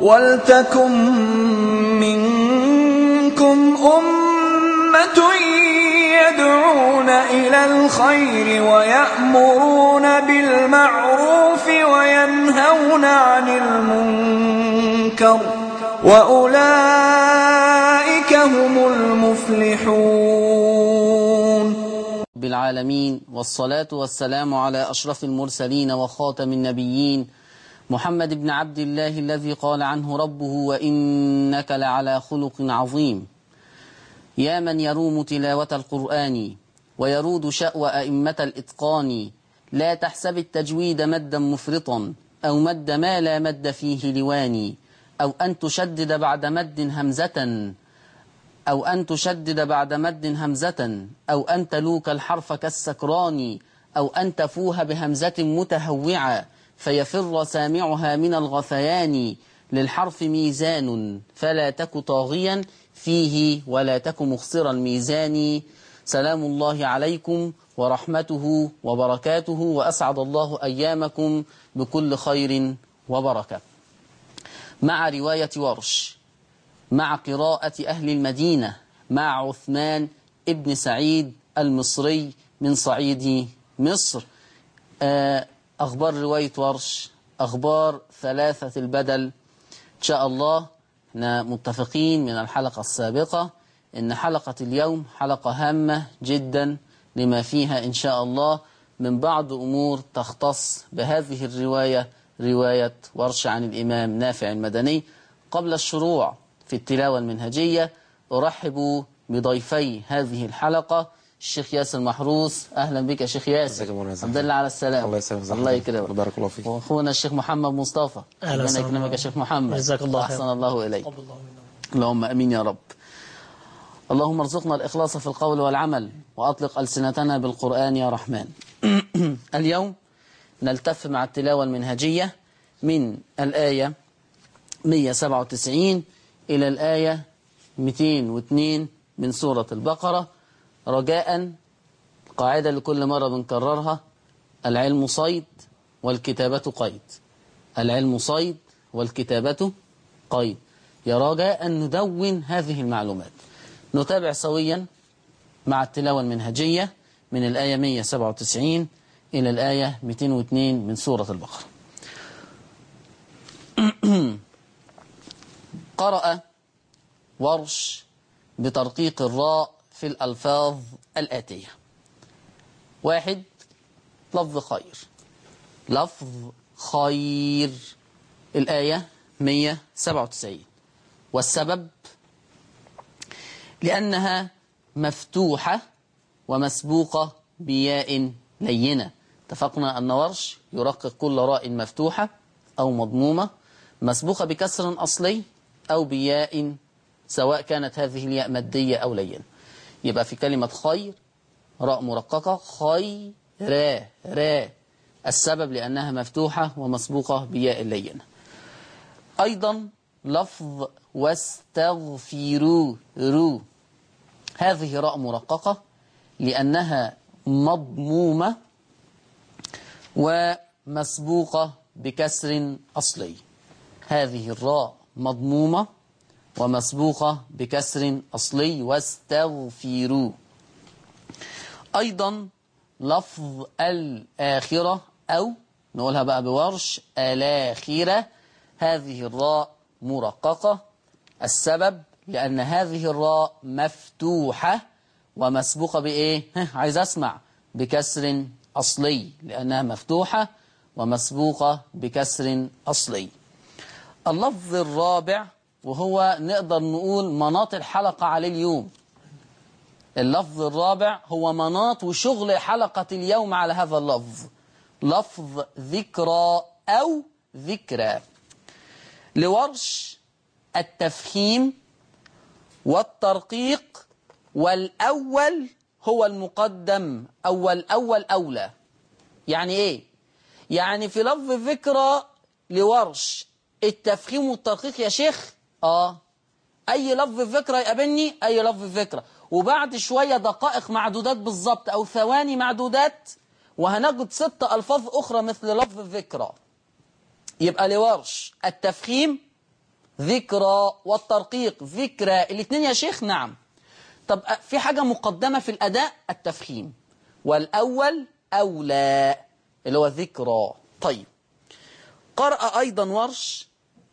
وَلْتَكُن مِّنكُمْ أُمَّةٌ يَدْعُونَ إِلَى الْخَيْرِ وَيَأْمُرُونَ بِالْمَعْرُوفِ وَيَنْهَوْنَ عَنِ الْمُنكَرِ وَأُولَئِكَ هُمُ الْمُفْلِحُونَ. بالعالمين، والصلاة والسلام على أشرف المرسلين وخاتم النبيين محمد بن عبد الله الذي قال عنه ربه: وإنك لعلى خلق عظيم. يا من يروم تلاوة القرآن ويرود شأو أئمة الإتقان، لا تحسب التجويد مدا مفرطا أو مد ما لا مد فيه لواني، أو أن تشدد بعد مد همزة أو أن تلوك الحرف كالسكران، أو أن تفوه بهمزة متهوعة فيفر سامعها من الغثيان. للحرف ميزان فلا تك طاغيا فيه ولا تك مخسر الميزان. سلام الله عليكم ورحمته وبركاته، وأسعد الله أيامكم بكل خير وبركة. مع رواية ورش، مع قراءة أهل المدينة، مع عثمان ابن سعيد المصري من صعيد مصر. أخبار رواية ورش، أخبار ثلاثة البدل. إن شاء الله احنا متفقين من الحلقة السابقة إن حلقة اليوم حلقة هامة جدا لما فيها إن شاء الله من بعض أمور تختص بهذه الرواية، رواية ورش عن الإمام نافع المدني. قبل الشروع في التلاوة المنهجية أرحب بضيفي هذه الحلقة الشيخ ياسر محروس. أهلا بك يا شيخ ياسر. الحمد لله على السلامة. الله يسلمك. الله يكرمك. بارك الله فيك. وأخونا الشيخ محمد مصطفى. ربنا يكرمك يا شيخ محمد. جزاك الله خير. أحسن الله إليك. اللهم أمين يا رب. اللهم ارزقنا الإخلاص في القول والعمل، وأطلق ألسنتنا بالقرآن يا رحمن. اليوم نلتف مع التلاوة المنهجية من الآية 197 إلى الآية 202 من سورة البقرة. رجاء قاعدة لكل مرة بنكررها: العلم صيد والكتابة قيد. العلم صيد والكتابة قيد. يا رجاء أن ندون هذه المعلومات. نتابع سويا مع التلاوة المنهجية من الآية 197 إلى الآية 202 من سورة البقرة. قرأ ورش بترقيق الراء في الألفاظ الآتية: 1. لفظ خير. لفظ خير، الآية 197. والسبب لأنها مفتوحة ومسبوقة بياء لينة. اتفقنا أن ورش يرقق كل راء مفتوحة أو مضمومة مسبوقة بكسر أصلي أو بياء، سواء كانت هذه الياء مادية أو لينة. يبقى في كلمة خير راء مرققة خير را، السبب لأنها مفتوحة ومسبوقة بياء لينة. أيضا لفظ واستغفروا رو، هذه راء مرققة لأنها مضمومة ومسبوقة بكسر أصلي. هذه الراء مضمومة ومسبوقة بكسر أصلي، واستغفروا. أيضا لفظ الآخرة، أو نقولها بقى بورش الآخرة، هذه الراء مرققة. السبب لأن هذه الراء مفتوحة ومسبوقة بإيه؟ عايز أسمع. بكسر أصلي، لأنها مفتوحة ومسبوقة بكسر أصلي. اللفظ الرابع، وهو نقدر نقول مناط الحلقة على اليوم. اللفظ الرابع هو مناط وشغل حلقة اليوم على هذا اللفظ: لفظ ذكرى أو ذكرى. لورش التفخيم والترقيق، والأول هو المقدم، أو الأول أولى. يعني إيه؟ يعني في لفظ ذكرى لورش التفخيم والترقيق يا شيخ، أي لفظ ذكرى يقابلني، أي لفظ ذكرى، وبعد شوية دقائق معدودات بالظبط أو ثواني معدودات وهنجد 6 ألفاظ أخرى مثل لفظ الذكرى. يبقى لورش التفخيم ذكرى، والترقيق ذكرى، الاثنين يا شيخ. نعم. طب في حاجة مقدمة في الأداء، التفخيم، والأول أولى اللي هو ذكرى. طيب، قرأ أيضا ورش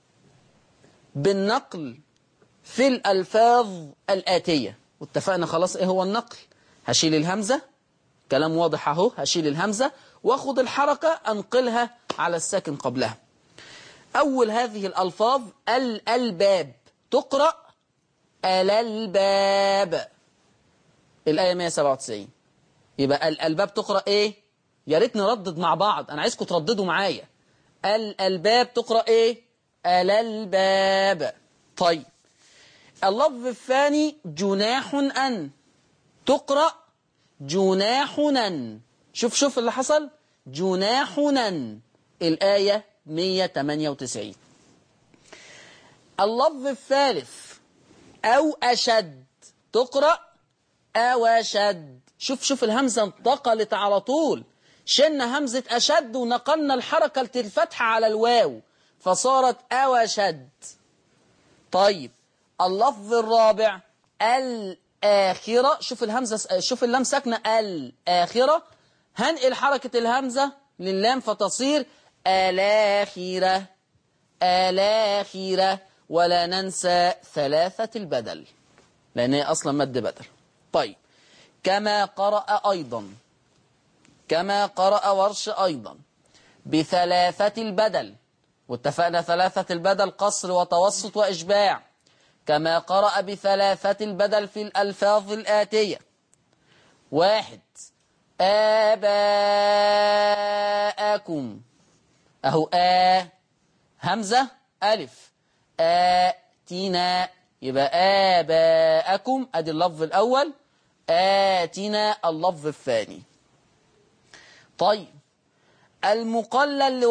بالنقل في الألفاظ الآتية، واتفقنا خلاص إيه هو النقل. هشيل الهمزة، كلام واضح أهو، هشيل الهمزة وأخذ الحركة أنقلها على الساكن قبلها. أول هذه الألفاظ الألباب، تقرأ الألباب، الآية 197. يبقى الألباب تقرأ إيه؟ يا ريت نردد مع بعض، أنا عايزكم ترددوا معايا. الألباب تقرأ إيه؟ الألباب. طيب، اللفظ الثاني جناح أن، تقرأ جناحنا. شوف اللي حصل، جناحنا، الآية 198. اللفظ الثالث أو أشد، تقرأ أو أشد. شوف الهمزة انتقلت على طول، شلنا همزة أشد ونقلنا الحركة الفتحة على الواو فصارت أو أشد. طيب، اللفظ الرابع الآخرة، شوف الهمزة، شوف اللام ساكنة، الآخرة، هنقل حركة الهمزة لللام فتصير الآخرة، الآخرة، ولا ننسى ثلاثة البدل لأن هي أصلا مد بدل. طيب، كما قرأ ورش أيضا بثلاثة البدل، واتفقنا ثلاثة البدل قصر وتوسط وإشباع. كما قرأ بثلاثة البدل في الألفاظ الآتية: 1 آباءكم، أهو همزة ألف، آتنا، يبقى آباءكم، أدي اللفظ الأول، آتنا اللفظ الثاني. طيب، المقلل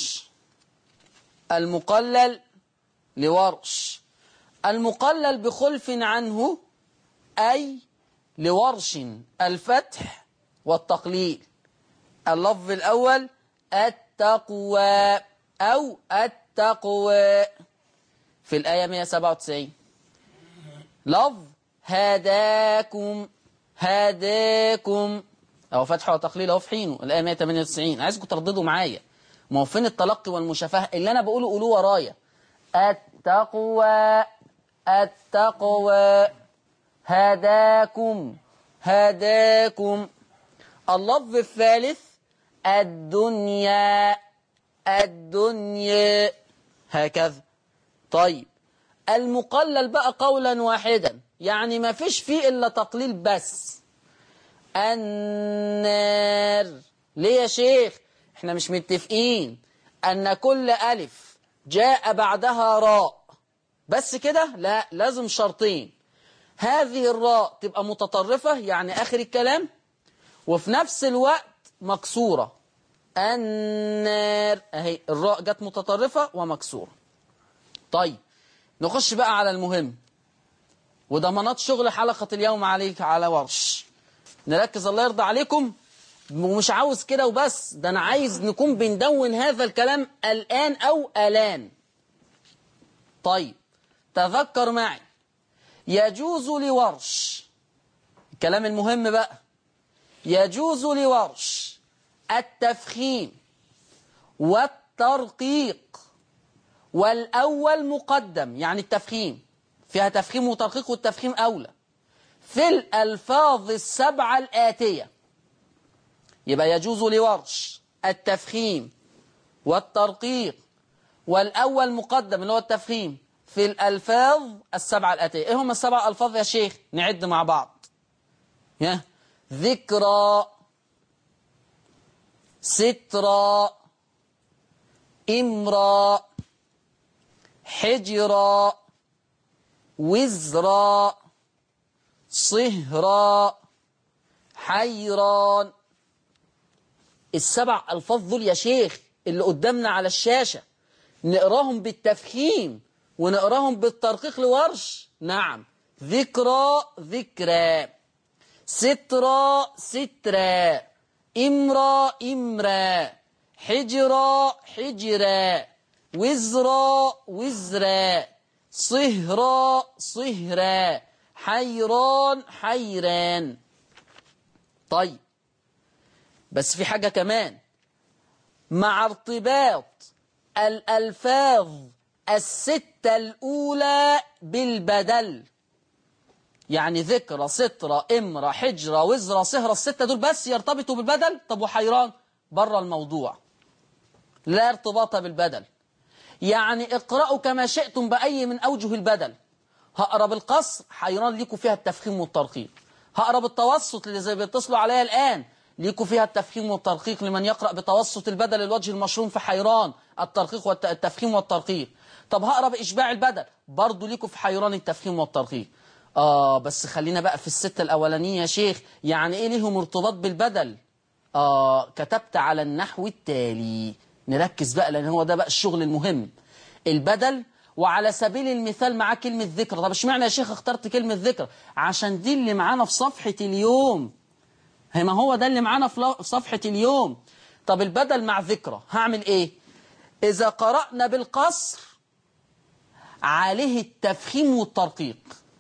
لورش، المقلل بخلف عنه، أي لورش الفتح والتقليل. اللفظ الأول التقوى أو التقوى في الآية 197. لفظ هداكم، هداكم، أو فتح وتقليل أهو في حينه، الآية 198. عايزكم ترددوا معايا، ما هو فين التلقي والمشافهة اللي أنا بقوله؟ قولوه ورايا. التقوى، التقوى، هداكم، هداكم. اللفظ الثالث الدنيا، الدنيا، هكذا. طيب، المقلل بقى قولا واحدا، يعني ما فيش فيه إلا تقليل بس، النار. ليه يا شيخ؟ احنا مش متفقين أن كل ألف جاء بعدها راء بس كده؟ لا، لازم شرطين: هذه الراء تبقى متطرفة يعني آخر الكلام، وفي نفس الوقت مكسورة. النار اهي الراء جت متطرفة ومكسورة. طيب، نخش بقى على المهم، وضمانات شغل حلقة اليوم عليك على ورش. نركز الله يرضى عليكم، ومش عاوز كده وبس، ده أنا عايز نكون بندون هذا الكلام الآن أو الآن. طيب، تذكر معي، يجوز لورش، الكلام المهم بقى، يجوز لورش التفخيم والترقيق، والأول مقدم، يعني التفخيم فيها تفخيم وترقيق والتفخيم أولى، في الألفاظ السبعة الآتية. يبقى يجوز لورش التفخيم والترقيق والأول مقدم اللي هو التفخيم في الألفاظ السبعة الآتية. إيه هم السبع ألفاظ يا شيخ؟ نعد مع بعض. ذكرى، سترى، إمرى، حجرى، وزرى، صهرى، حيران. السبع ألفاظ دول يا شيخ اللي قدامنا على الشاشة، نقراهم بالتفخيم ونقراهم بالترقيق لورش. نعم، ذكرى، ذكرى، سترى، سترى، إمرى، إمرى، حجرى، حجرى، وزرى، وزرى، صهرا صهرا، حيران حيران. طيب بس في حاجة كمان، مع ارتباط الألفاظ الستة الأولى بالبدل، يعني ذكرى سترة إمرة حجرة وزرة صهرة، الستة دول بس يرتبطوا بالبدل. طب وحيران بره الموضوع، لا ارتباط بالبدل. يعني اقرأوا كما شئتم بأي من أوجه البدل. هقرا بالقصر، حيران ليكوا فيها التفخيم والترقيق. هقرا بالتوسط اللي زي بيتصلوا عليا الآن، ليكوا فيها التفخيم والترقيق لمن يقرأ بتوسط البدل الوجه المشروم في حيران، الترقيق والتفخيم والترقيق. طب هقرا بإشباع البدل، برضو ليكوا في حيران التفخيم والترقيق. بس خلينا بقى في الستة الأولانية يا شيخ، يعني إيه ليهم ارتباط بالبدل؟ كتبت على النحو التالي. نركز بقى لأن هو ده بقى الشغل المهم. البدل، وعلى سبيل المثال معاه كلمة ذكر. طب اشمعنى يا شيخ اخترت كلمة ذكر؟ عشان دي اللي معانا في صفحة اليوم. ما هو ده اللي معانا في صفحة اليوم. طب البدل مع ذكرى هعمل ايه؟ إذا قرأنا بالقصر عليه التفخيم والترقيق،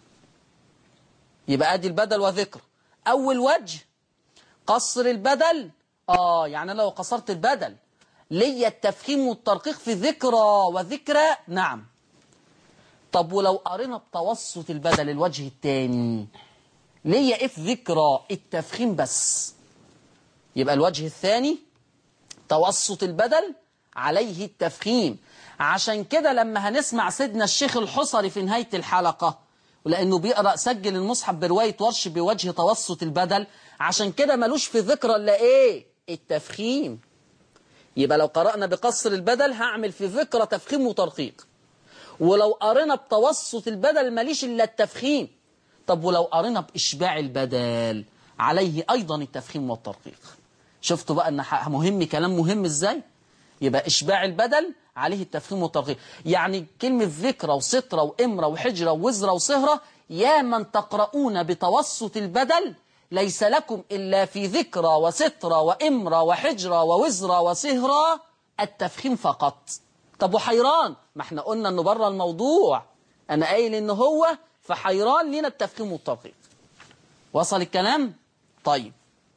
يبقى ادي البدل وذكر. أول وجه قصر البدل، يعني لو قصرت البدل ليا التفخيم والترقيق في ذكرى وذكرى، نعم. طب ولو قرينا بتوسط البدل الوجه الثاني، ليا ايه في ذكرى؟ التفخيم بس. يبقى الوجه الثاني توسط البدل عليه التفخيم. عشان كده لما هنسمع سيدنا الشيخ الحصري في نهاية الحلقة، ولأنه بيقرأ سجل المصحف برواية ورش بوجه توسط البدل، عشان كده ملوش في ذكرى إلا إيه؟ التفخيم. يبقى لو قرأنا بقصر البدل هعمل في ذكرى تفخيم وترقيق، ولو قرنا بتوسط البدل ماليش إلا التفخيم. طب ولو قرنا بإشباع البدل عليه أيضا التفخيم والترقيق. شفتوا بقى أن مهم، كلام مهم إزاي؟ يبقى إشباع البدل عليه التفخيم والترقيق. يعني كلمة ذكرى وسترة وإمرة وحجرة ووزرة وصهرة، يا من تقرؤون بتوسط البدل ليس لكم إلا في ذكرى وسترة وإمرة وحجرة ووزرة وصهرة التفخيم فقط. طب وحيران؟ ما احنا قلنا انه بره الموضوع، انا قايل ان هو في حيران لنا التفخيم والترقيق. وصل الكلام؟ طيب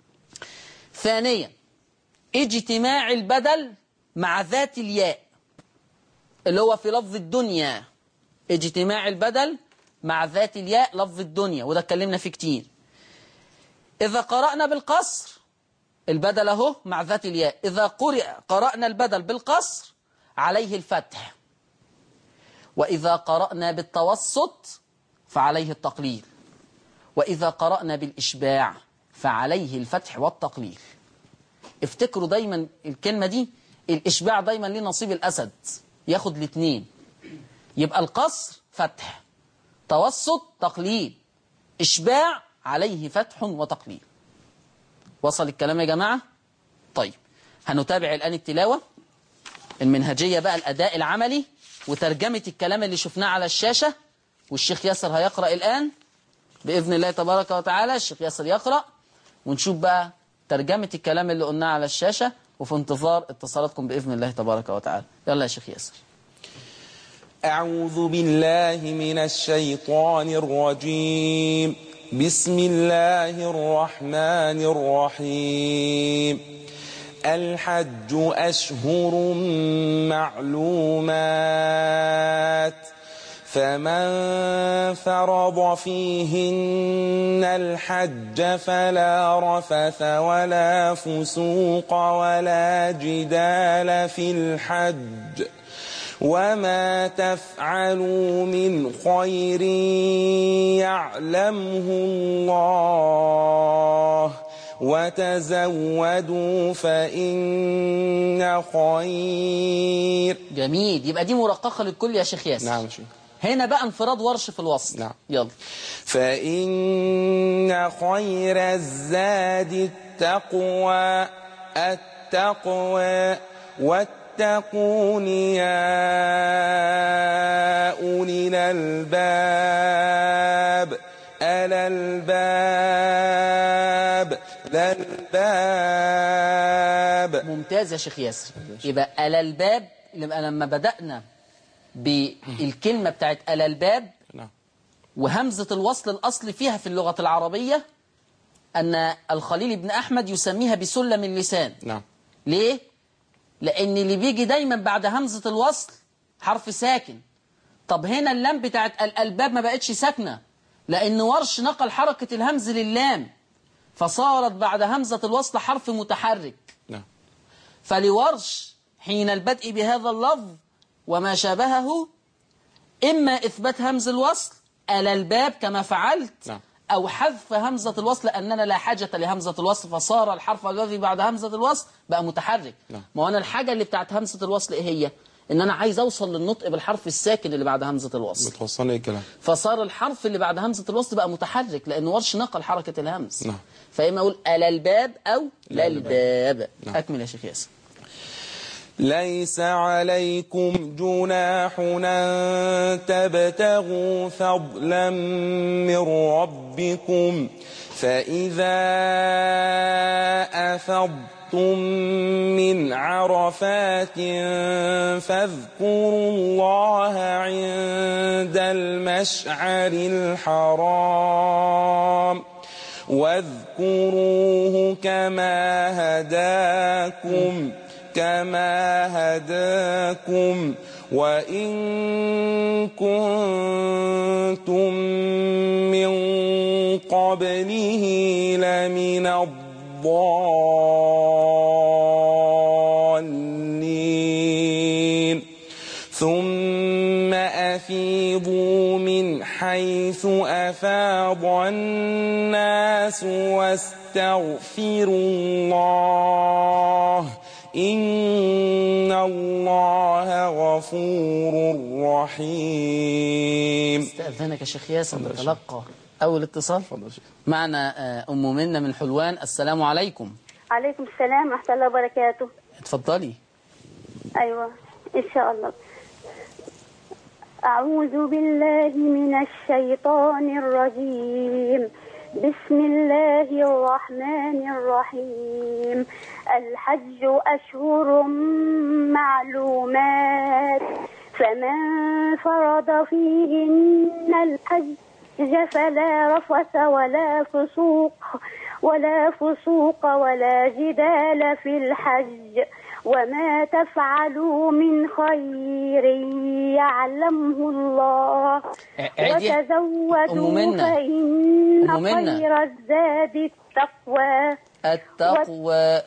ثانيا اجتماع البدل مع ذات الياء اللي هو في لفظ الدنيا. اجتماع البدل مع ذات الياء لفظ الدنيا، وده اتكلمنا فيه كتير. إذا قرأنا بالقصر البدل اهو مع ذات الياء، إذا قرأنا البدل بالقصر عليه الفتح، وإذا قرأنا بالتوسط فعليه التقليل، وإذا قرأنا بالإشباع فعليه الفتح والتقليل. افتكروا دايما الكلمة دي، الإشباع دايما ليه نصيب الأسد، ياخد الاثنين. يبقى القصر فتح، توسط تقليل، إشباع عليه فتح وتقليل. وصل الكلام يا جماعة؟ طيب هنتابع الآن التلاوة المنهجية بقى، الأداء العملي وترجمة الكلام اللي شفناه على الشاشة. والشيخ ياسر هيقرأ الآن بإذن الله تبارك وتعالى. الشيخ ياسر يقرأ ونشوف بقى ترجمة الكلام اللي قلناه على الشاشة، وفي انتظار اتصالاتكم بإذن الله تبارك وتعالى. يلا يا شيخ ياسر. أعوذ بالله من الشيطان الرجيم. بسم الله الرحمن الرحيم. الحج أشهر معلومات، فمن فرض فيهن الحج فلا رفث ولا فسوق ولا جدال في الحج، وما تفعلوا من خير يعلمه الله، وتزودوا فإن خير. جميل، يبقى دي مرققة للكل يا شيخ ياسر. نعم شيخ. هنا بقى انفراد ورش في الوصل. نعم. يلا. فإن خير الزاد التقوى، التقوى واتقون يا أولي الألباب، الألباب الألباب. ممتاز يا شيخ ياسر. يبقى الألباب لما بدأنا بالكلمة بتاعت ألا الباب، نعم. وهمزة الوصل الأصل فيها في اللغة العربية أن الخليل بن أحمد يسميها بسلم اللسان. نعم. ليه؟ لأن اللي بيجي دايما بعد همزة الوصل حرف ساكن. طب هنا اللام بتاعت الألباب ما بقتش ساكنة، لأن ورش نقل حركة الهمز للام، فصارت بعد همزة الوصل حرف متحرك. نعم. فلورش حين البدء بهذا اللفظ وما شابهه إما إثبات همز الوصل ألا الباب كما فعلت، نعم. أو حذف همزة الوصل لأننا لا حاجة لهمزة الوصل، فصار الحرف الذي بعد همزة الوصل بقى متحرك. نعم. ما أنا الحاجة اللي بتاعت همزة الوصل إيه هي؟ إن أنا عايز أوصل للنطق بالحرف الساكن اللي بعد همزة الوصل، بتوصلني إيه الكلام؟ فصار الحرف اللي بعد همزة الوصل بقى متحرك لأن ورش نقل حركة الهمز. نعم. فإما أقول ألا الباب أو لا الباب. الباب. نعم. أكمل يا شيخ ياسر. ليس عليكم جناح أن تبتغوا فضلا من ربكم فإذا أفضتم من عرفات فاذكروا الله عند المشعر الحرام واذكروه كما هداكم وإن كنتم من قبله لمن الضالين ثم أفيضوا من حيث أفاض الناس واستغفروا الله إن الله غفور رحيم. استأذنك يا شيخ ياسر نتلقى أول اتصال. معنا أم منة من حلوان. السلام عليكم. عليكم السلام ورحمة الله وبركاته. اتفضلي. أيوة إن شاء الله. أعوذ بالله من الشيطان الرجيم. بسم الله الرحمن الرحيم. الحج أشهر معلومات فمن فرض فيهن الحج فلا رفث ولا فسوق ولا جدال في الحج وما تفعلوا من خير يعلمه الله وتزودوا فإن خير الزاد التقوى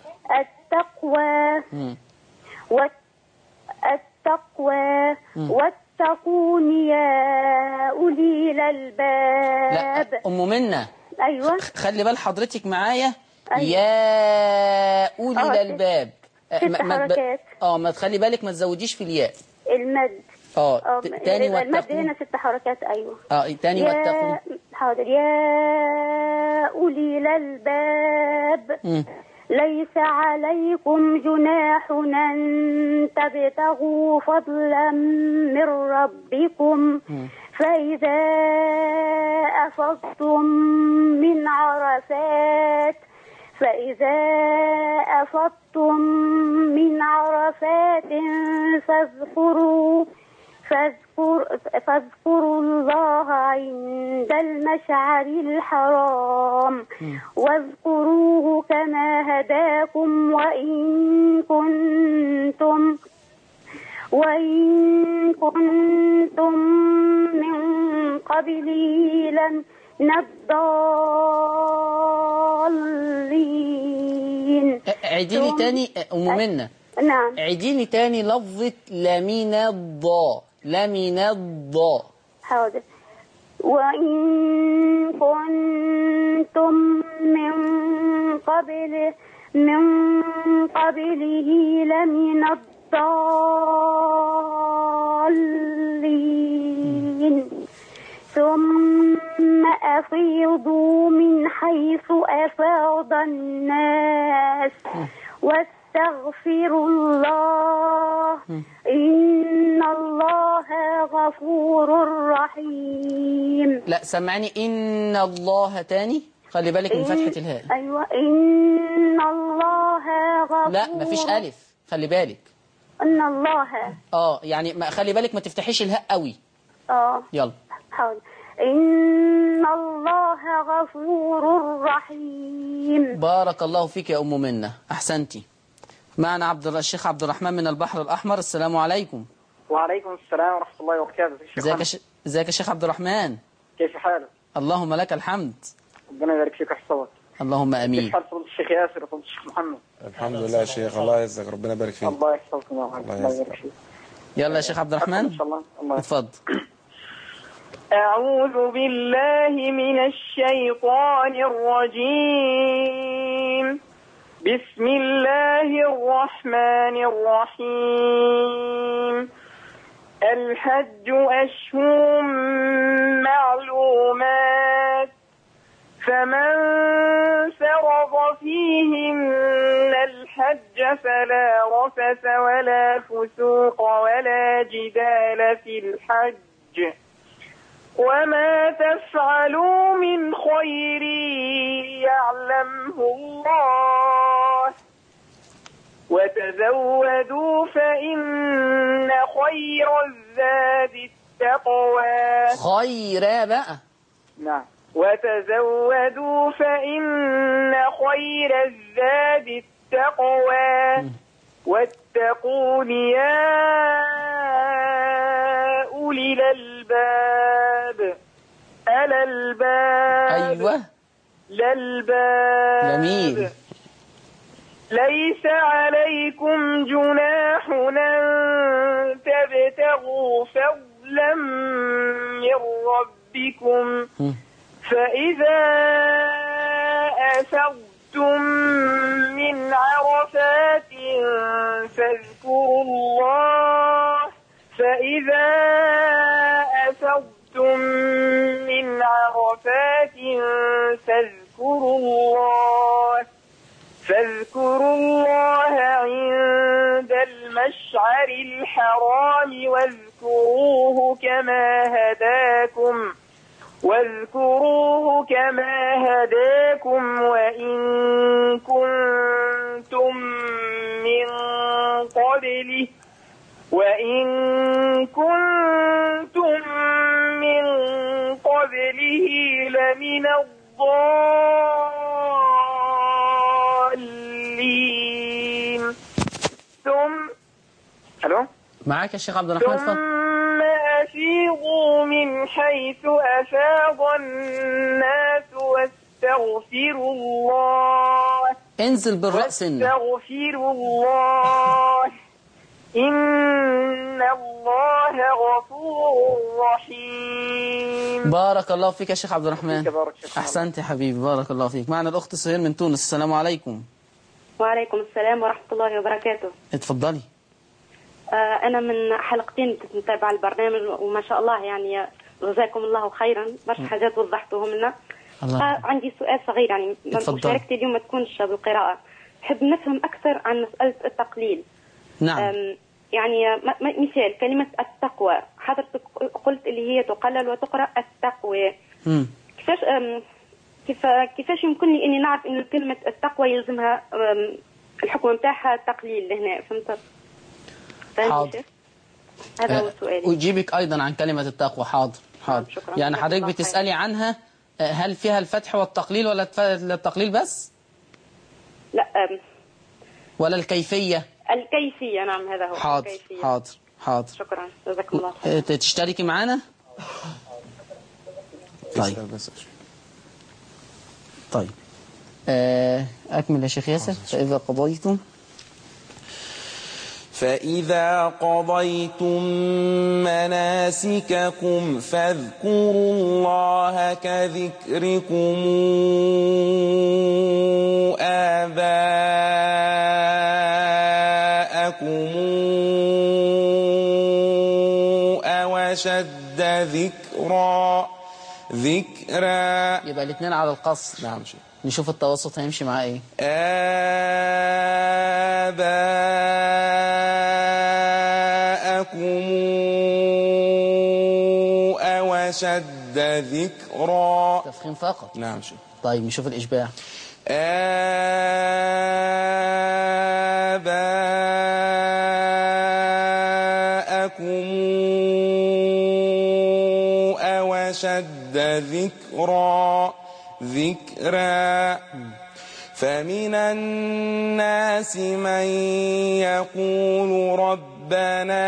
واتقون يا أولي الألباب. لا أم منة. أيوة خلي بال حضرتك معايا. أيوة. يا أولي الألباب 6 حركات. ما تخلي بالك ما تزوديش في الياء المد. تاني المد هنا 6 حركات. أيوة تاني واتقوا. حاضر. يا أولي الألباب ليس عليكم جناح أن تبتغوا فضلا من ربكم فإذا أفضتم من عرفات فاذكروا الله عند المشعر الحرام واذكروه كما هداكم وإن كنتم من قبله لمن الضالين. عيديني تاني أم منة. نعم. عيديني تاني لفظة لمن الضاء. حاضر. وإن كنتم من قبله لمن الضالين ثم أفيضوا من حيث أفاض الناس واستغفروا الله إن الله غفور رحيم. لا سمعني إن الله تاني. خلي بالك من فتحة الهاء. أيوة إن الله غفور. لا مفيش ألف. خلي بالك. إن الله. يعني خلي بالك ما تفتحيش الهاء قوي. يلا حاضر. إن الله غفور رحيم. بارك الله فيك يا أم منة، أحسنتي. معنا الشيخ عبد الرحمن من البحر الأحمر. السلام عليكم. وعليكم السلام ورحمة الله وبركاته. ازيك يا شيخ عبد الرحمن؟ كيف حالك؟ اللهم لك الحمد. ربنا يبارك فيك ويحفظك. اللهم امين. كيف حال فضيلة الشيخ ياسر وفضيلة الشيخ محمد؟ الحمد لله يا شيخ، الله يعزك، ربنا يبارك فيك. الله يحفظكم يا رب. الله يبارك فيك. يلا يا شيخ عبد الرحمن ان شاء الله. اتفضل. أعوذ بالله من الشيطان الرجيم. بسم الله الرحمن الرحيم. الحج أشهر معلومات، فمن فرض فيهن الحج فلا رفث ولا فسوق ولا جدال في الحج، وما تفعلوا من خير يعلمه الله، وتزودوا فإن خير الزاد التقوى. خير بقى. نعم. وتزودوا فإن خير الزاد التقوى، واتقون يا أولي الألباب. الألباب. أيوة. الألباب. جميل. ليس عليكم جناح أن تبتغوا فضلا من ربكم، فإذا أفضتم من عرفات فاذكروا الله فاذكروا الله عند المشعر الحرام، واذكروه كما هداكم وإن كنتم من قبله لمن الضالين. ألو؟ معاك يا شيخ عبد الرحمن. ثم أفيضوا من حيث أفاض الناس واستغفروا الله. انزل بالرأس. واستغفروا الله إن الله غفور رحيم. بارك الله فيك يا شيخ عبد الرحمن. أحسنت يا حبيبي، بارك الله فيك. معنا الأخت سهير من تونس. السلام عليكم. وعليكم السلام ورحمة الله وبركاته. اتفضلي. أنا من حلقتين كنت متابعة البرنامج وما شاء الله يعني جزاكم الله خيرا، برشا حاجات وضحتوهم لنا. عندي سؤال صغير، يعني مشاركتي اليوم ما تكونش بالقراءة، نحب نفهم أكثر عن مسألة التقليل. نعم. يعني مثال كلمة التقوى، حضرتك قلت اللي هي تقلل وتقرأ التقوى. كيفاش يمكن لي إني نعرف إن كلمة التقوى يلزمها الحكم متاعها تقليل هنا؟ فهمت؟ حاضر. هذا هو سؤالي. أجيبك أيضا عن كلمة التقوى. حاضر. شكرا. يعني حضرتك بتسألي عنها هل فيها الفتح والتقليل ولا التقليل بس؟ لا. ولا الكيفية؟ الكيفية. نعم هذا هو. حاضر. الكيفية. حاضر. شكرا جزاكم الله خير. تشتركي معنا؟ طيب. أكمل يا شيخ ياسر. فإذا قضيتم مناسككم فاذكروا الله كذكركم آباءكم أو أشد ذكرا. يبقى الاثنين على القصر. نعم شيخ. نشوف التوسط هيمشي معاه ايه. آباءكم أو أشد ذكرا. تفخيم فقط. نعم شيخ. طيب نشوف الإشباع. آباءكم وأشد ذكرا فمن الناس من يقول ربنا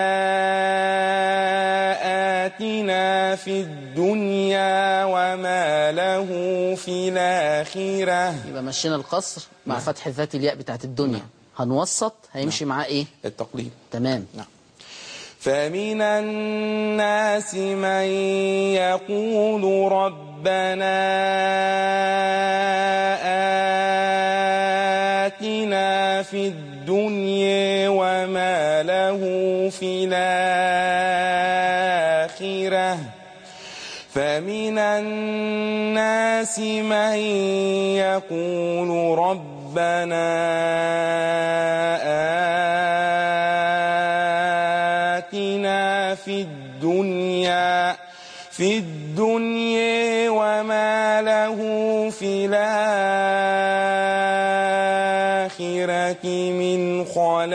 آتنا في الدنيا وما له في الآخرة. يبقى مشينا القصر مع فتح ذات الياء بتاعت الدنيا. هنوسط هيمشي معاه ايه؟ التقليد. تمام. فمن الناس من يقول ربنا آتنا في الدنيا وما له في الآخرة فمن الناس من يقول ربنا آتنا في الدنيا وما له في الآخرة من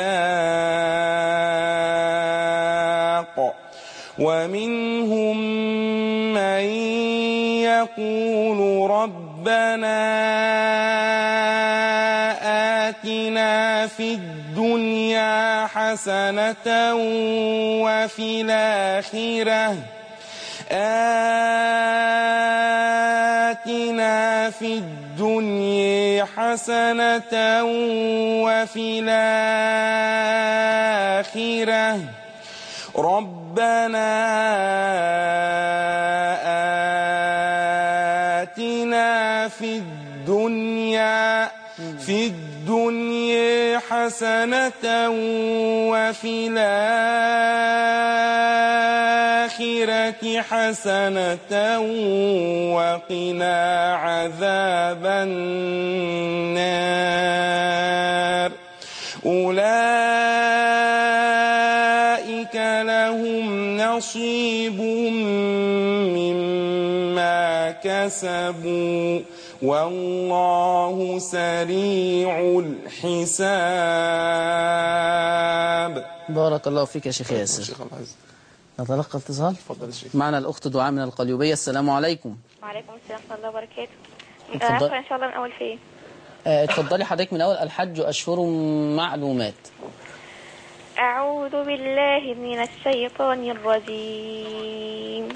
خلاق ومنهم من يقول ربنا آتنا في الدنيا حسنة وفي الآخرة آتنا في الدنيا حسنة وفي الآخرة ربنا آتنا في الدنيا حسنة وفي الآخرة حسنة وقنا عذاب النار أولئك لهم نصيب مما كسبوا والله سريع الحساب. بارك الله فيك يا شيخ ياسر. نتلقى اتصال. تفضل يا شيخ. معنا الأخت دعاء من القليوبية. السلام عليكم. وعليكم السلام ورحمة الله وبركاته. اتفضل. إن شاء الله من أول فين؟ اتفضلي حضرتك من أول. الحج أشهر معلومات. أعوذ بالله من الشيطان الرجيم.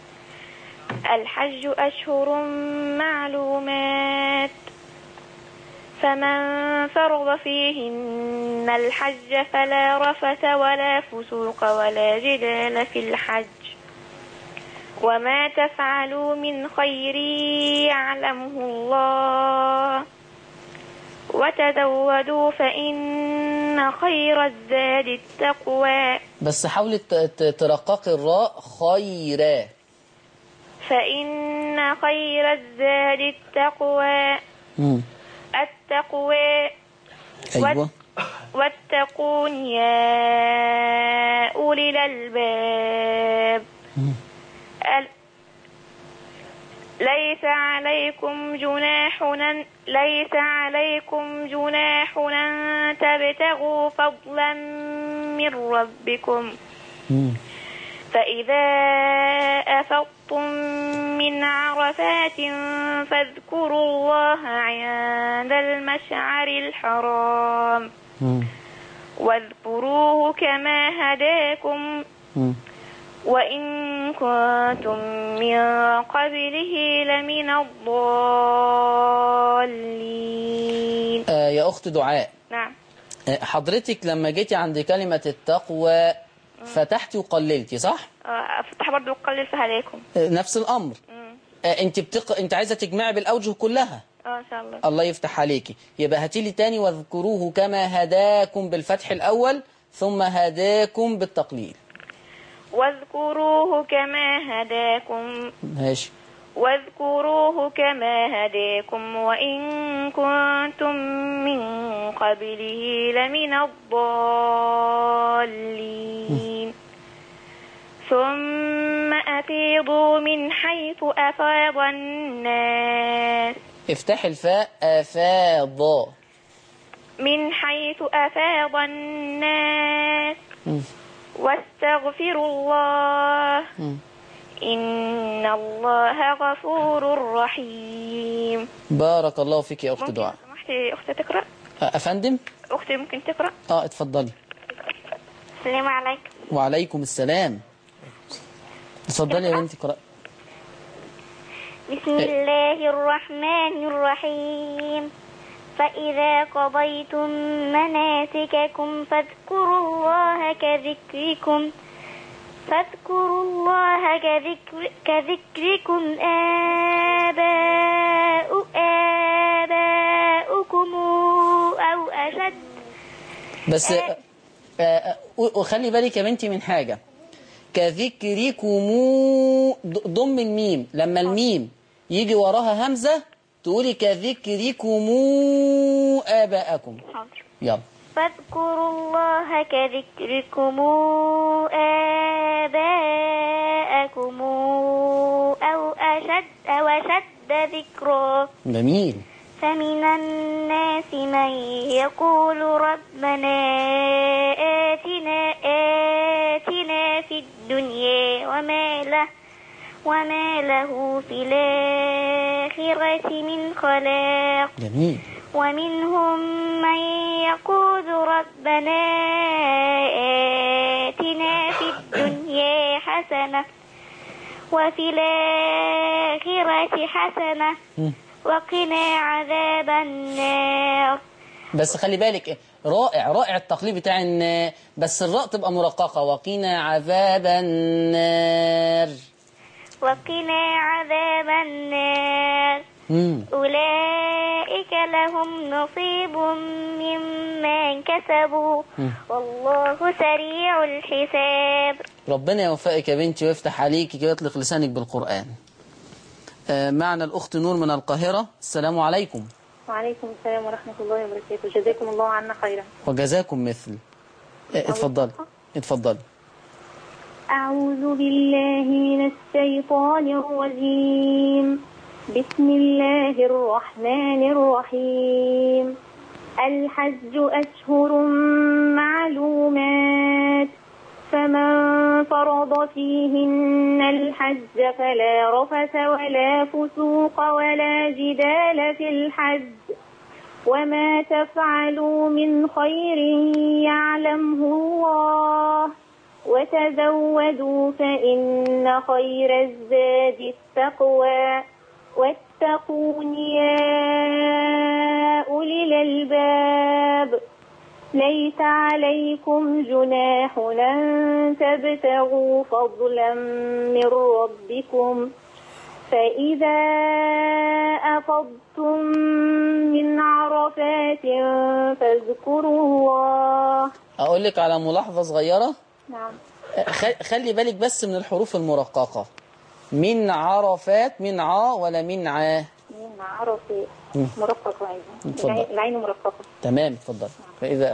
الحج أشهر معلومات فمن فرض فيهن الحج فلا رفث ولا فسوق ولا جدال في الحج وما تفعلوا من خير يعلمه الله وتزودوا فإن خير الزاد التقوى. بس حاولي ترققي الراء. خيرا. فإن خير الزاد التقوى. التقوى. أيوة. واتقون يا أولي الألباب. ليس عليكم جناح أن تبتغوا فضلا من ربكم فإذا أفضتم من عرفات فاذكروا الله عند المشعر الحرام واذكروه كما هداكم وإن كنتم من قبله لمن الضالين. يا أخت دعاء. نعم. حضرتك لما جيتي عند كلمة التقوى فتحتي وقللتي صح؟ فتح برضو وقلل فهداكم. نفس الأمر. انت عايزة تجمعي بالأوجه كلها. إن شاء الله. الله يفتح عليكي. يبقى هاتي لي تاني واذكروه كما هداكم بالفتح الأول ثم هداكم بالتقليل. واذكروه كما هداكم. ماشي. واذكروه كما هداكم وإن كنتم من قبله لمن الضالين. ثم أفيضوا من حيث أفاض الناس. افتح الفاء. أفاض. من حيث أفاض الناس واستغفروا الله إن الله غفور رحيم. بارك الله فيك يا أخت دعاء. ممكن أختي تقرأ؟ أفندم؟ أختي ممكن تقرأ؟ اتفضلي. السلام عليكم. وعليكم السلام. اتفضلي يا بنتي اقرأي. بسم الله الرحمن الرحيم. فإذا قضيتم مناسككم فاذكروا الله كذكركم آباؤكم أو أشد. بس وخلي بالك يا بنتي من حاجة. كذكركم ضم الميم، لما الميم يجي وراها همزة تقولي كذكركم آباءكم. حاضر. يلا. فاذكروا الله كذكركم آباءكم أو أشد ذكرا. جميل. فمن الناس من يقول ربنا آتنا في الدنيا وما له في الآخرة من خلاق. جميل. ومنهم من يقول ربنا آتنا في الدنيا حسنة وفي الآخرة حسنة وقنا عذاب النار. بس خلي بالك، رائع التقليد بتاع بس الراء تبقى مرققة. وقنا عذاب النار. وقنا عذاب النار. أولئك لهم نصيب مما كسبوا والله سريع الحساب. ربنا يوفقك يا بنتي ويفتح عليكي كده، يطلق لسانك بالقرآن. معنا الأخت نور من القاهرة. السلام عليكم. وعليكم السلام ورحمة الله وبركاته. جزاكم الله عنا خيرا. وجزاكم مثل. اتفضلي. أعوذ بالله من الشيطان الرجيم. بسم الله الرحمن الرحيم. الحج أشهر معلومات، فمن فرض فيهن الحج فلا رفث ولا فسوق ولا جدال في الحج، وما تفعلوا من خير يعلمه الله، وتزودوا فإن خير الزاد التقوى، واتقون يا أولي الألباب. ليس عليكم جناح أن تبتغوا فضلا من ربكم، فإذا أفضتم من عرفات فاذكروا الله. أقول لك على ملاحظة صغيرة. نعم. خلي بالك بس من الحروف المرققة. من عرفات، من عا ولا من عا؟ من عرفات مرققة. العين مرققة. تمام. اتفضل. فإذا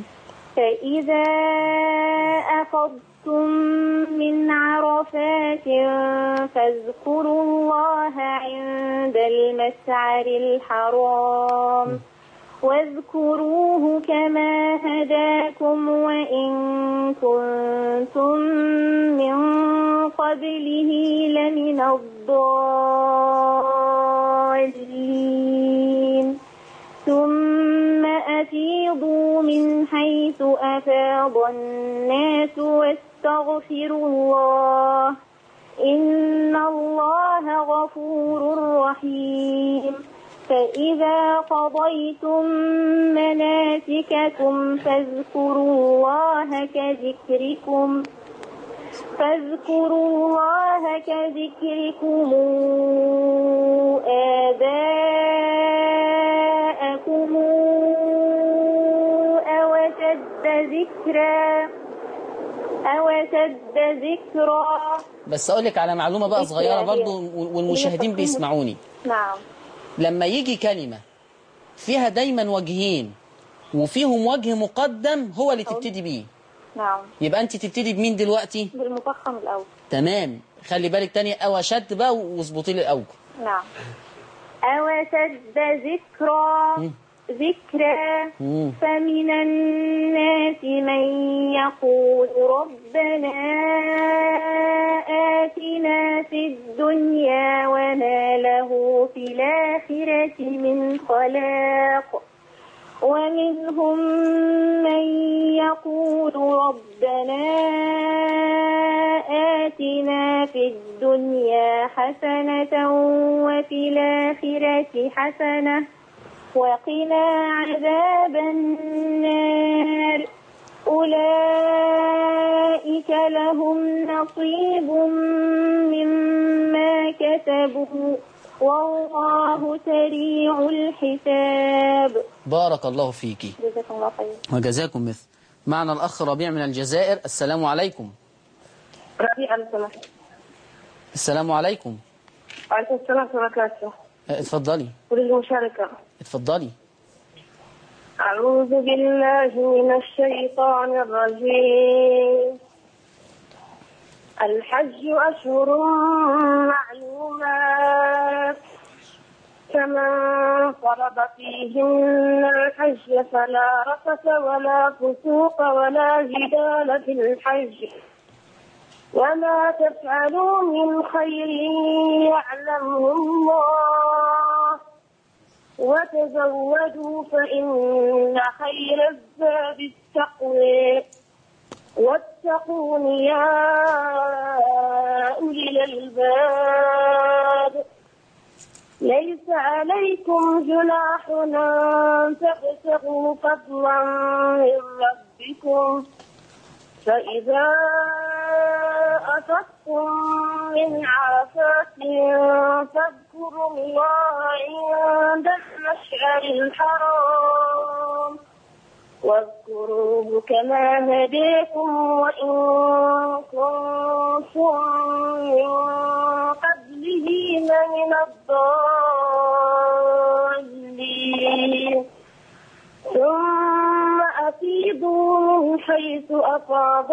أفضتم من عرفات فاذكروا الله عند المشعر الحرام، واذكروه كما هداكم وإن كنتم من قبله لمن الضالين. ثم أفيضوا من حيث أفاض الناس واستغفروا الله، إن الله غفور رحيم. فإذا قضيتم مناسككم فاذكروا الله كذكركم آباءكم أو أشد ذكرا. بس أقول لك على معلومة بقى صغيرة برضو والمشاهدين بيسمعوني. نعم. لما يجي كلمة فيها دايما وجهين وفيهم وجه مقدم هو اللي تبتدي بيه. نعم. يبقى أنت تبتدي بمين دلوقتي؟ بالمفخم الأول. تمام. خلي بالك تاني أو أشد بقى واظبطي لي الأوجه. نعم. أو أشد ذكرا. ذكرا فمن الناس من يقول ربنا آتنا في الدنيا وما له في الآخرة من خلاق ومنهم من يقول ربنا آتنا في الدنيا حسنة وفي الآخرة حسنة وقنا عذاب النار أولئك لهم نصيب مما كسبوا والله سريع الحساب. بارك الله فيك. جزاكم الله خير. وجزاكم مثل. معنا الأخ ربيع من الجزائر. السلام عليكم. ربيع السلام. السلام عليكم. وعليكم السلام ورحمة الله وبركاته. اتفضلي. أريد المشاركة. اتفضلي. أعوذ بالله من الشيطان الرجيم. الحج أشهر معلومات فمن فرض فيهن الحج فلا رفث ولا فسوق ولا جدال في الحج وما تفعلوا من خير يعلمه الله وتزودوا فإن خير الزاد التقوى واتقون يا أولي الألباب. ليس عليكم جناح أن تبتغوا فضلا من ربكم فإذا أفضتم من عرفات فاذكروا الله عند المشعر الحرام واذكروه كما هداكم وإن كنتم من قبله لمن الضالين. ثم أفيضوا من حيث أفاض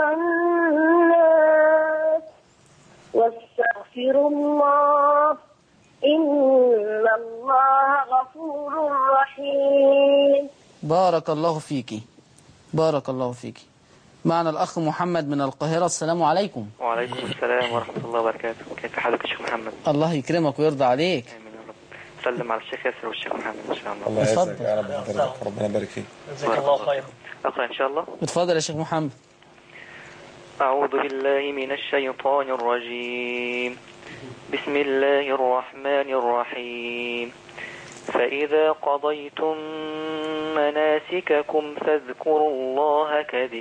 الناس واستغفروا الله إن الله غفور رحيم. بارك الله فيك. بارك الله فيك. معنا الأخ محمد من القاهرة. السلام عليكم. وعليكم السلام ورحمة الله وبركاته. كيف حالك يا شيخ محمد؟ الله يكرمك ويرضى عليك. آمين يا رب. سلم على الشيخ ياسر والشيخ محمد إن شاء الله. الله يسعدك يا رب حضرتك. ربنا يبارك فيك. جزاك الله خير. أقرأ إن شاء الله. اتفضل يا شيخ محمد. أعوذ بالله من الشيطان الرجيم. بسم الله الرحمن الرحيم. فإذا قضيتم مناسككم فاذكروا الله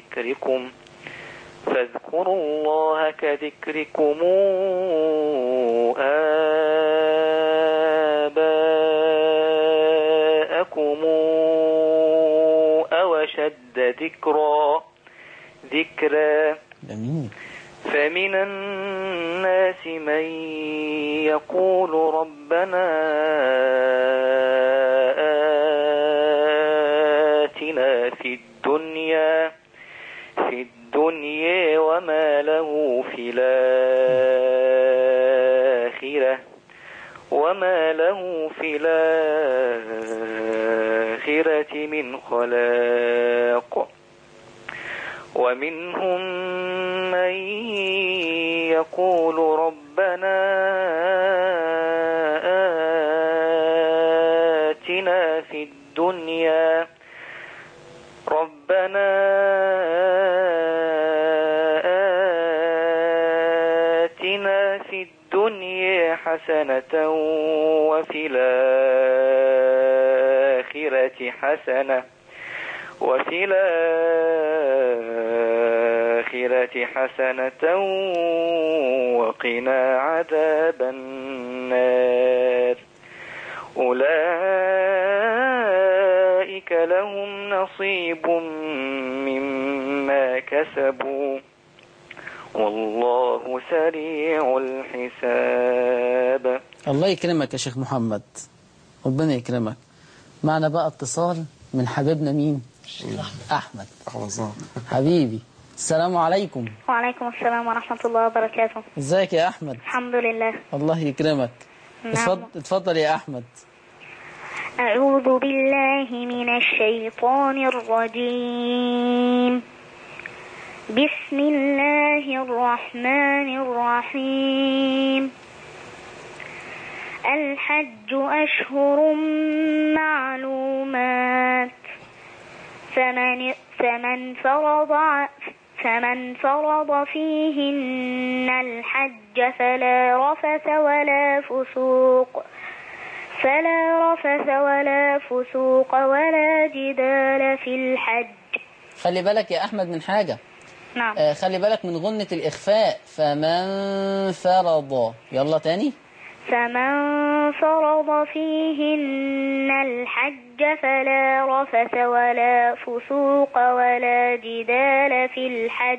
كذكركم آباءكم أو أشد ذكرا. فمن الناس من يقول ربنا آتنا في الدنيا وما له في الآخرة من خلاق ومنهم من يقول ربنا آتنا في الدنيا حسنة وفي الآخرة حسنة وقنا عذاب النار. أولئك لهم نصيب مما كسبوا والله سريع الحساب. الله يكرمك يا شيخ محمد. ربنا يكرمك. معنا بقى اتصال من حبيبنا مين؟ أحمد. حبيبي. السلام عليكم. وعليكم السلام ورحمة الله وبركاته. ازيك يا أحمد؟ الحمد لله. الله يكرمك. نعم. اتفضل يا أحمد. أعوذ بالله من الشيطان الرجيم. بسم الله الرحمن الرحيم. الحج أشهر معلومات، فمن فرض فيهن الحج فلا رفث ولا فسوق ولا جدال في الحج. خلي بالك يا أحمد من حاجة. نعم. خلي بالك من غنة الإخفاء. فمن فرض، يلا تاني. فمن فرض فيهن الحج فلا رفث ولا فسوق ولا جدال في الحج،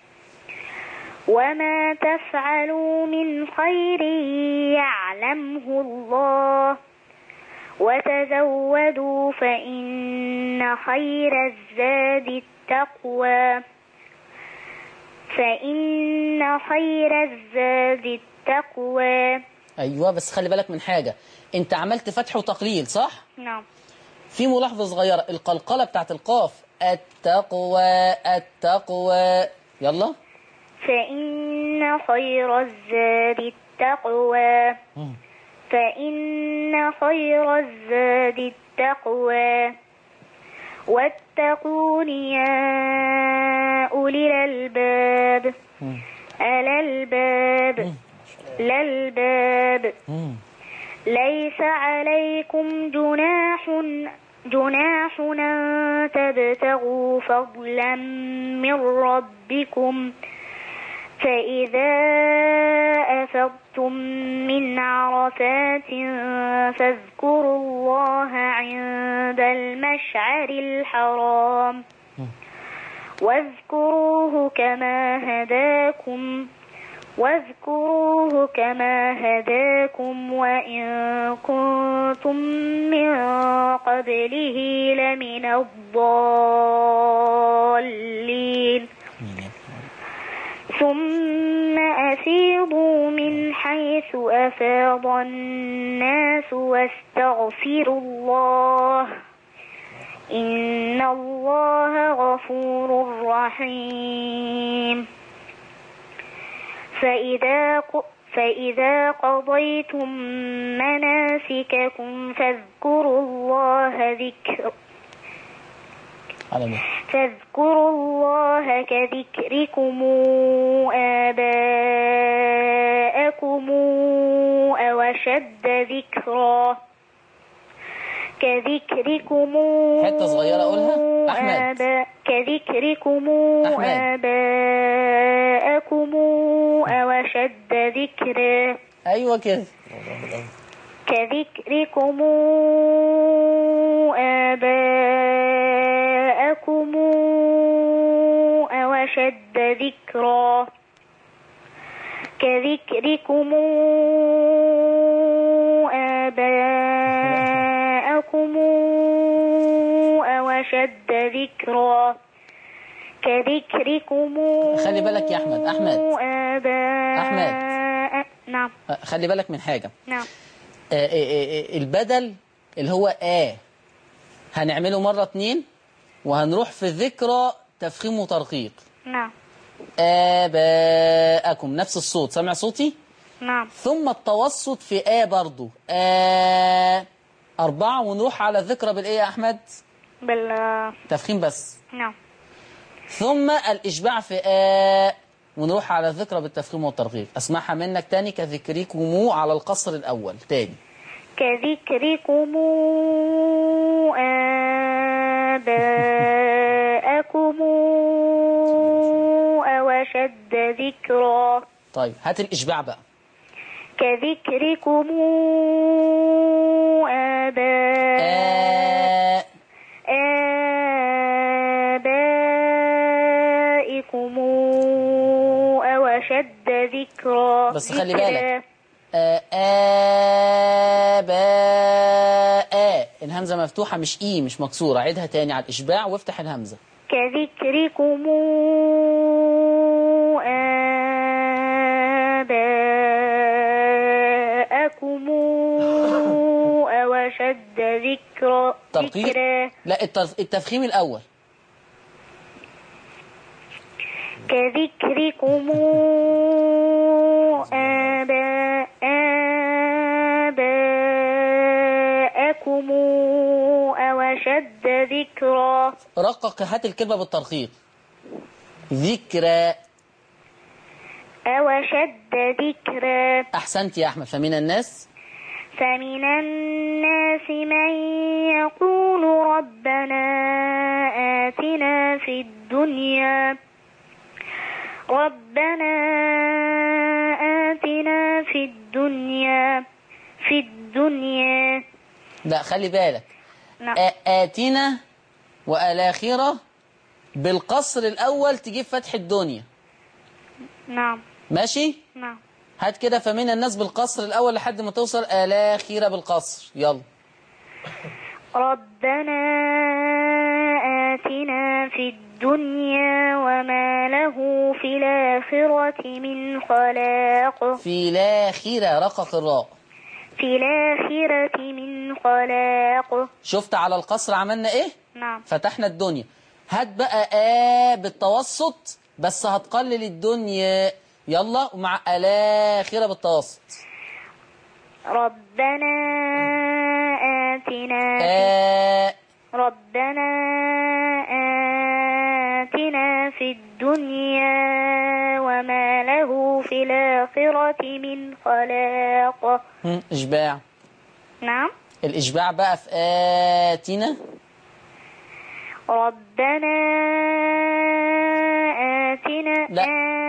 وما تفعلوا من خير يعلمه الله، وتزودوا فإن خير الزاد التقوى. أيوة، بس خلي بالك من حاجة. أنت عملت فتح وتقليل صح؟ نعم. في ملاحظة صغيرة، القلقلة بتاعت القاف. التقوى. يلا. فإن خير الزاد التقوى، واتقون يا أولي الألباب. الألباب ليس عليكم جناح أن تبتغوا فضلا من ربكم، فإذا أفضتم من عرفات فاذكروا الله عند المشعر الحرام، واذكروه كما هداكم وإن كنتم من قبله لمن الضالين. ثم أفيضوا من حيث أفاض الناس واستغفروا الله، إن الله غفور رحيم. فإذا قضيتم مناسككم فاذكروا الله كذكركم آباءكم أو أشد ذكرا. حتة صغيرة أقولها أحمد. كذكركم آباءكم أو أشد ذكرا. أيوة كده. كذكركم آباءكم أو أشد ذكرا. كذكركم آباءكم أو أشد ذكرا. كذكركم. خلي بالك يا أحمد. أحمد. نعم. خلي بالك من حاجة. نعم. البدل اللي هو هنعمله مرة 2 وهنروح في الذكرى تفخيم وترقيق. نعم. آباءكم نفس الصوت، سمع صوتي؟ نعم. ثم التوسط في برضو 4 ونروح على الذكرى بالإيه يا أحمد؟ بالتفخيم بس. نعم. ثم الإشباع في ونروح على الذكرى بالتفخيم والترغيب. أسمعها منك تاني. كذكركم على القصر الأول تاني. كذكركم آباءكم أو أشد ذكرا. طيب هات الإشباع بقى. كذكركم آبائكم أو أشد ذكرا. بس خلي بالك آباء الهمزة مفتوحة مش مش مكسورة. عيدها تاني على الإشباع وافتح الهمزة. كذكركم آباءكم أو أشد ذكرا. لا، التفخيم الأول. كذكركم آباءكم أو أشد ذكرا. رقق، هات الكلمة بالترقيق. ذكرى أو أشد ذكرا. أحسنت يا أحمد. فمن الناس من يقول ربنا آتنا في الدنيا لا، خلي بالك. نعم. آتنا والآخرة بالقصر الأول تجيب فتح الدنيا. نعم. ماشي؟ نعم. هات كده فمن الناس بالقصر الأول لحد ما توصل الآخرة بالقصر. يلا. ربنا آتنا في الدنيا وما له في الآخرة من خلاق. في الآخرة، رقق الراء. في الآخرة من خلاق. شفت على القصر عملنا إيه؟ نعم. فتحنا الدنيا. هات بقى بالتوسط، بس هتقلل الدنيا. يلا، ومع الآخرة بالتوسط. ربنا آتنا في الدنيا وما له في الآخرة من خلاق. إشباع. نعم. الإشباع بقى في آتنا. ربنا آتنا. لا.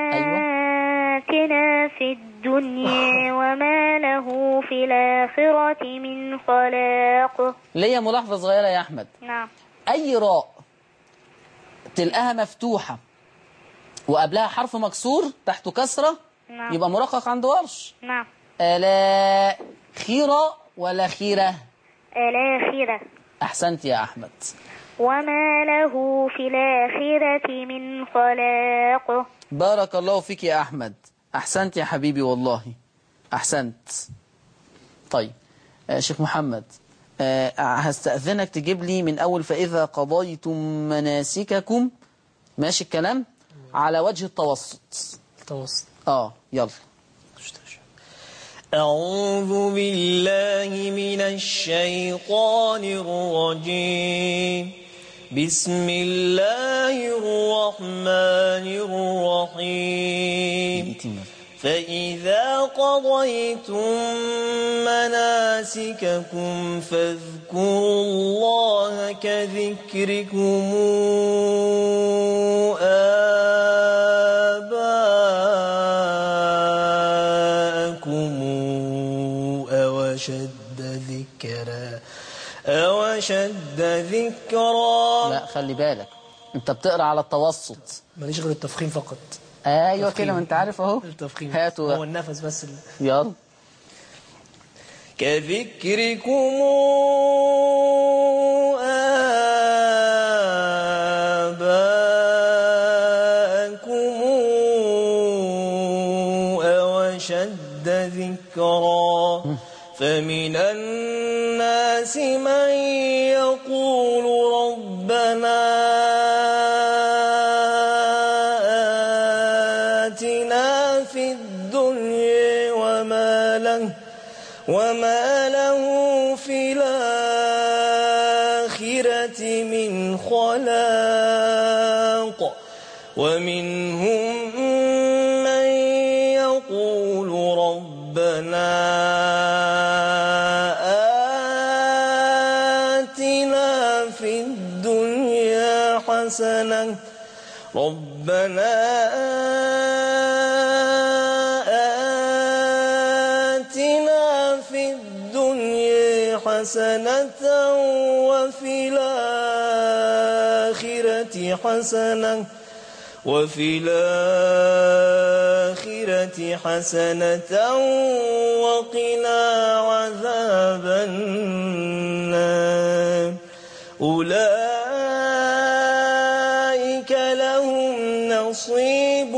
آتنا في الدنيا وما له في الآخرة من خلاق. ليا ملاحظة صغيرة يا أحمد. نعم. أي راء تلقاها مفتوحة وقبلها حرف مكسور تحته كسرة، نعم، يبقى مرقق عند ورش. نعم. ألا خيرة ولا خيرة؟ الآخرة. أحسنت يا أحمد. وما له في الآخرة من خلاق. بارك الله فيك يا أحمد. أحسنت يا حبيبي والله، أحسنت. طيب شيخ محمد، هستأذنك تجيب لي من أول فإذا قضيتم مناسككم، ماشي الكلام، على وجه التوسط. يلا. أعوذ بالله من الشيطان الرجيم. بسم الله الرحمن الرحيم. فإذا قضيتم مناسككم فاذكروا الله كذكركم آباءكم أو أشد ذكرا. لا خلي بالك، انت بتقرأ على التوسط، ماليش غير التفخيم فقط. ايوه كده، ما انت عارف اهو التفخيم هاتوا هو النفس بس يلا. كذكركم آباءكم أو أشد ذكرا. فمن الناس من يقول ربنا آتنا في الدنيا وما له في الآخرة من خلاق. ومنهم من يقول ربنا آتنا في الدنيا حسنة وفي الآخرة حسنة وقنا عذاب النار. أولئك لهم نصيب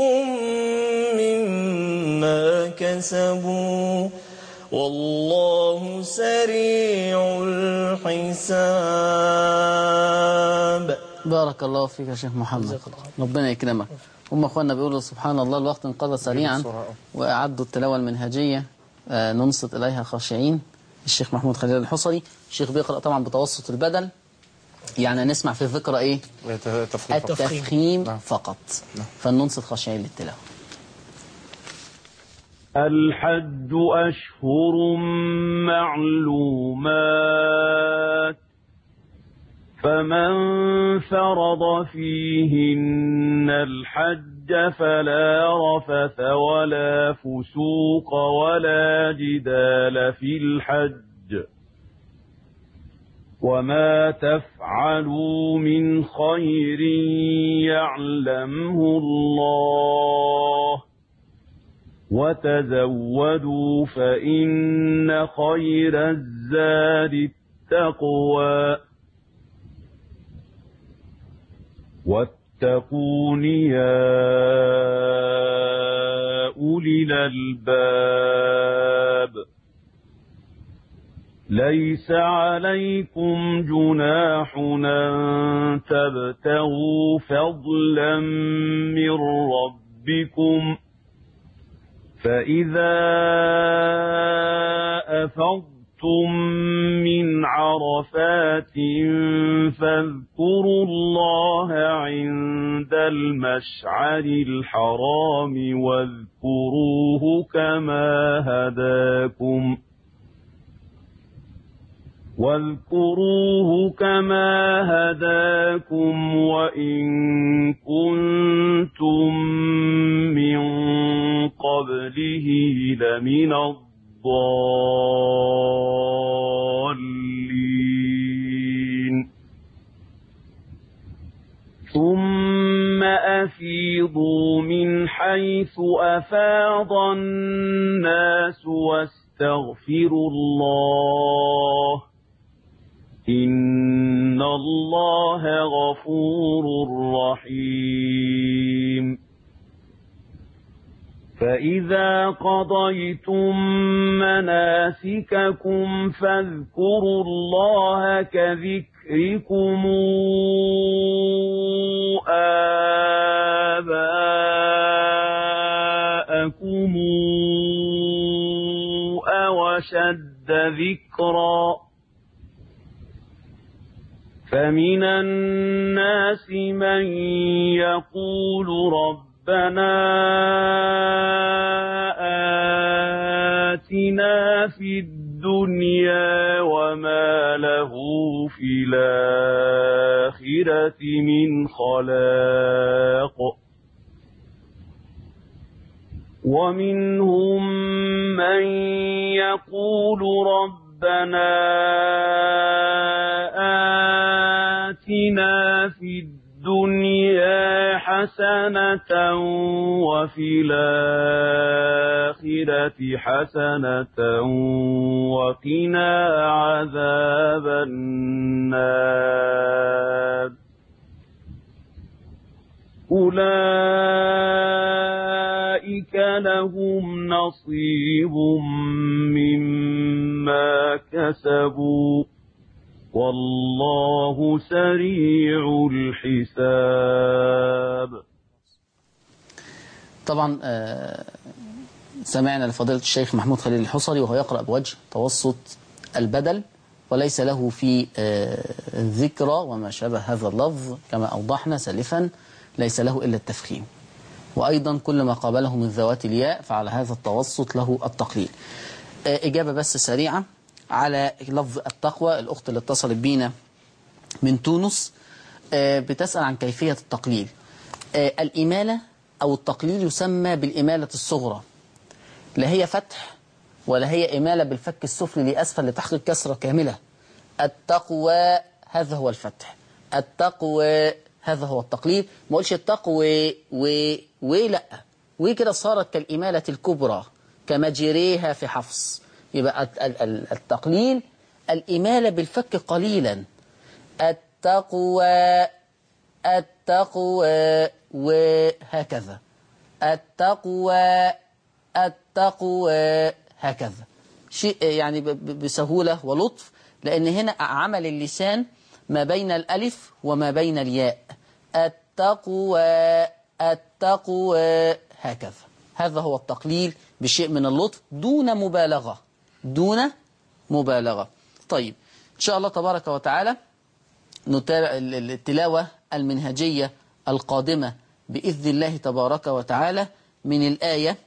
مما كسبوا والله سريع الحساب. الحساب. بارك الله فيك يا شيخ محمد، ربنا يكرمك. هم أخواننا بيقولوا سبحان الله الوقت انقضى سريعا، وأعدوا التلاوة المنهجية ننصت إليها خاشعين. الشيخ محمود خليل الحصري، الشيخ بيقرأ طبعا بتوسط البدل، يعني نسمع في الذكرى إيه؟ التفخيم فقط، فننصت خاشعين للتلاوة. الحج أشهر معلومات، فمن فرض فيهن الحج فلا رفث ولا فسوق ولا جدال في الحج، وما تفعلوا من خير يعلمه الله، وتزودوا فإن خير الزاد التقوى، واتقون يا أولي الألباب. ليس عليكم جناح أن تبتغوا فضلا من ربكم، فإذا أفضتم من عرفات فاذكروا الله عند المشعر الحرام واذكروه كما هداكم وإن كنتم من قبله لمن الضالين. ثم أفيضوا من حيث أفاض الناس واستغفروا الله، إن الله غفور رحيم. فإذا قضيتم مناسككم فاذكروا الله كذكركم آباءكم أو أشد ذكرا، فمن الناس من يقول ربنا آتنا في الدنيا وما له في الآخرة من خلاق، ومنهم من يقول ربنا آتنا في الدنيا حسنة وفي الآخرة حسنة وقنا عذاب النار. أولئك لهم نصيب مما كسبوا والله سريع الحساب. طبعا سمعنا لفضيلة الشيخ محمود خليل الحصري وهو يقرأ بوجه توسط البدل، وليس له في الذكرى وما شابه هذا اللفظ كما أوضحنا سلفا، ليس له إلا التفخيم، وأيضا كل ما قابله من ذوات الياء فعلى هذا التوسط له التقليل. إجابة بس سريعة على لفظ التقوى. الأخت اللي اتصلت بينا من تونس بتسأل عن كيفية التقليل. الإمالة أو التقليل يسمى بالإمالة الصغرى، لا هي فتح ولا هي إمالة بالفك السفلي لأسفل لتحقيق كسرة كاملة. التقوى هذا هو الفتح، التقوى هذا هو التقليل. ما قلش التقوى لا، وكده صارت كالإمالة الكبرى كمجريها في حفص. يبقى التقليل الإمالة بالفك قليلا. التقوى التقوى وهكذا، التقوى التقوى هكذا، شيء يعني بسهولة ولطف، لأن هنا عمل اللسان ما بين الألف وما بين الياء. التقوى التقوى هكذا. هذا هو التقليل بشيء من اللطف دون مبالغة، دون مبالغة. طيب إن شاء الله تبارك وتعالى نتابع التلاوة المنهجية القادمة بإذن الله تبارك وتعالى من الآية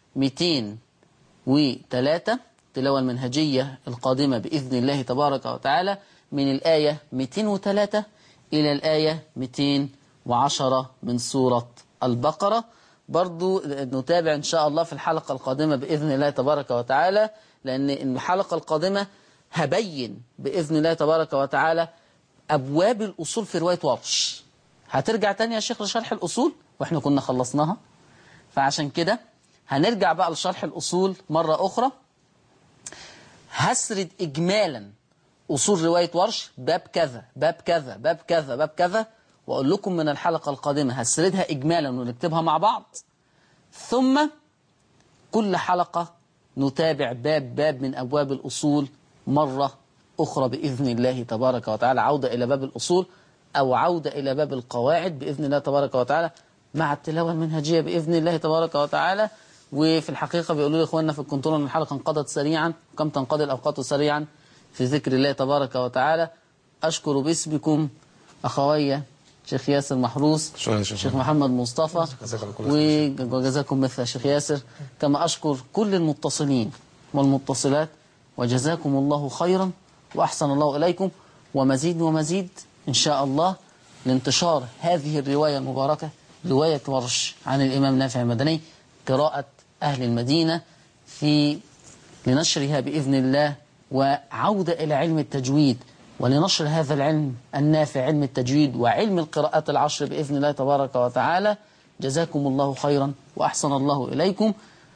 203. التلاوة المنهجية القادمة بإذن الله تبارك وتعالى من الآية 203 إلى الآية 210 من سورة البقرة. برضو نتابع إن شاء الله في الحلقة القادمة بإذن الله تبارك وتعالى، لأن الحلقة القادمة هبين بإذن الله تبارك وتعالى أبواب الأصول في رواية ورش. هترجع تاني يا شيخ لشرح الأصول وإحنا كنا خلصناها، فعشان كده هنرجع بقى لشرح الأصول مرة أخرى. هسرد إجمالا أصول رواية ورش، باب كذا باب كذا باب كذا باب كذا، وأقول لكم من الحلقة القادمة هسردها إجمالا ونكتبها مع بعض. ثم كل حلقة نتابع باب من أبواب الأصول مرة أخرى بإذن الله تبارك وتعالى، عودة إلى باب الأصول أو عودة إلى باب القواعد بإذن الله تبارك وتعالى مع التلاوة المنهجية بإذن الله تبارك وتعالى. وفي الحقيقة بيقولوا لي إخواننا في الكنترول أن الحلقة انقضت سريعا، كم تنقضي الأوقات سريعا في ذكر الله تبارك وتعالى. أشكر باسمكم أخويا شيخ ياسر محروس، شيخ محمد مصطفى، وجزاكم مثل شيخ ياسر، كما أشكر كل المتصلين والمتصلات، وجزاكم الله خيرا وأحسن الله إليكم. ومزيد ومزيد إن شاء الله لانتشار هذه الرواية المباركة، رواية ورش عن الإمام نافع المدني، قراءة أهل المدينة لنشرها بإذن الله، وعودة إلى علم التجويد ولنشر هذا العلم النافع، علم التجويد وعلم القراءات العشر بإذن الله تبارك وتعالى. جزاكم الله خيرا وأحسن الله إليكم،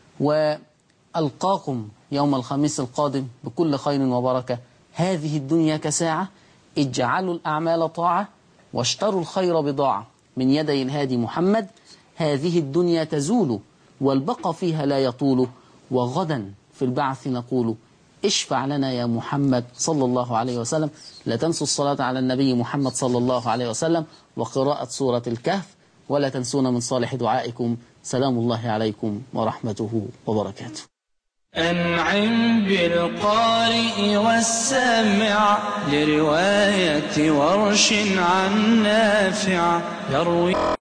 وألقاكم يوم الخميس القادم بكل خير وبركة. هذه الدنيا كساعة، اجعلوا الأعمال طاعة واشتروا الخير بضاعة، من يدي الهادي محمد. هذه الدنيا تزول والبقى فيها لا يطول، وغدا في البعث نقول اشفع لنا يا محمد صلى الله عليه وسلم. لا تنسوا الصلاة على النبي محمد صلى الله عليه وسلم وقراءة سورة الكهف، ولا تنسونا من صالح دعائكم. سلام الله عليكم ورحمته وبركاته. أنعم بالقارئ والسامع لرواية ورش عن نافع يروي